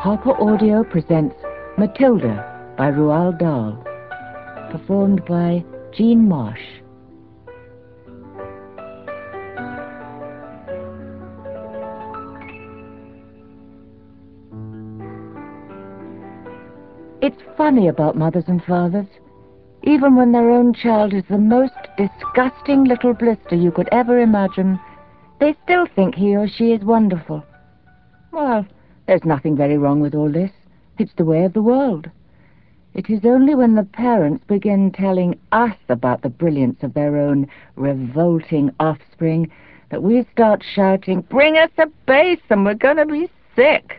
Harper Audio presents Matilda by Roald Dahl, performed by Jean Marsh. It's funny about mothers and fathers. Even when their own child is the most disgusting little blister you could ever imagine, they still think he or she is wonderful. Well, there's nothing very wrong with all this. It's the way of the world. It is only when the parents begin telling us about the brilliance of their own revolting offspring that we start shouting, "Bring us a base and we're going to be sick."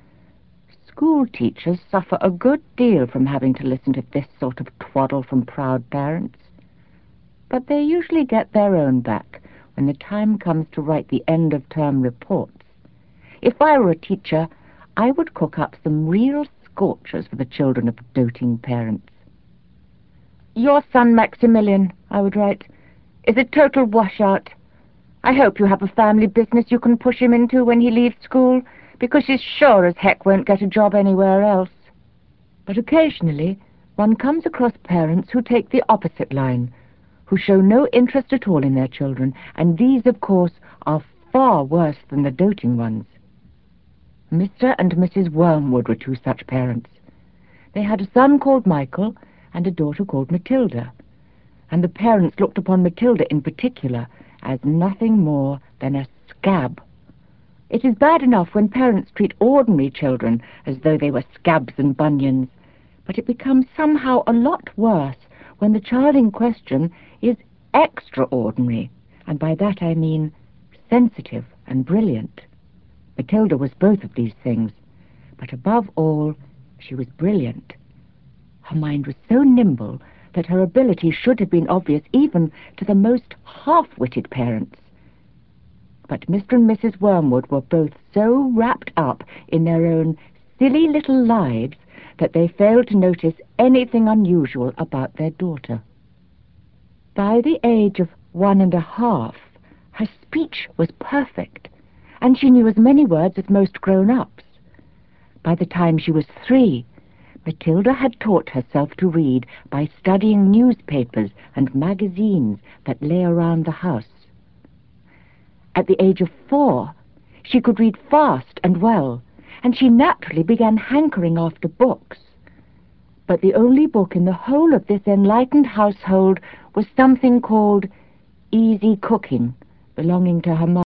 School teachers suffer a good deal from having to listen to this sort of twaddle from proud parents. But they usually get their own back when the time comes to write the end-of-term reports. If I were a teacher, I would cook up some real scorchers for the children of doting parents. "Your son Maximilian," I would write, "is a total washout. I hope you have a family business you can push him into when he leaves school, because he's sure as heck won't get a job anywhere else." But occasionally one comes across parents who take the opposite line, who show no interest at all in their children, and these, of course, are far worse than the doting ones. Mr. and Mrs. Wormwood were two such parents. They had a son called Michael and a daughter called Matilda, and the parents looked upon Matilda in particular as nothing more than a scab. It is bad enough when parents treat ordinary children as though they were scabs and bunions, but it becomes somehow a lot worse when the child in question is extraordinary, and by that I mean sensitive and brilliant. Matilda was both of these things, but above all, she was brilliant. Her mind was so nimble that her ability should have been obvious even to the most half-witted parents. But Mr. and Mrs. Wormwood were both so wrapped up in their own silly little lives that they failed to notice anything unusual about their daughter. By the age of 1½ her speech was perfect, and she knew as many words as most grown-ups. By the time she was 3, Matilda had taught herself to read by studying newspapers and magazines that lay around the house. At the age of 4, she could read fast and well, and she naturally began hankering after books. But the only book in the whole of this enlightened household was something called Easy Cooking, belonging to her mother.